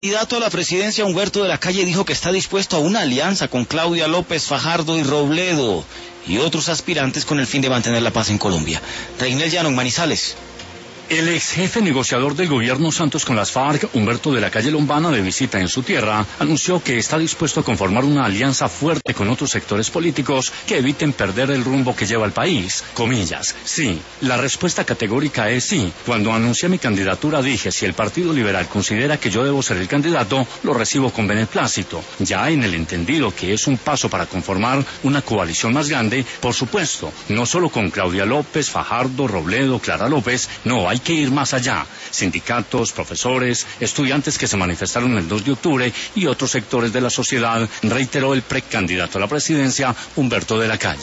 El candidato a la presidencia, Humberto de la Calle, dijo que está dispuesto a una alianza con Claudia López, Fajardo y Robledo y otros aspirantes con el fin de mantener la paz en Colombia. Reinel Llano, en Manizales. El ex jefe negociador del gobierno Santos con las FARC, Humberto de la Calle Lombana, de visita en su tierra, anunció que está dispuesto a conformar una alianza fuerte con otros sectores políticos que eviten perder el rumbo que lleva el país. Comillas, sí, la respuesta categórica es sí. Cuando anuncié mi candidatura dije, si el Partido Liberal considera que yo debo ser el candidato, lo recibo con beneplácito. Ya en el entendido que es un paso para conformar una coalición más grande, por supuesto, no solo con Claudia López, Fajardo, Robledo, Clara López, no, hay que ir más allá. Sindicatos, profesores, estudiantes que se manifestaron el 2 de octubre y otros sectores de la sociedad, reiteró el precandidato a la presidencia, Humberto de la Calle.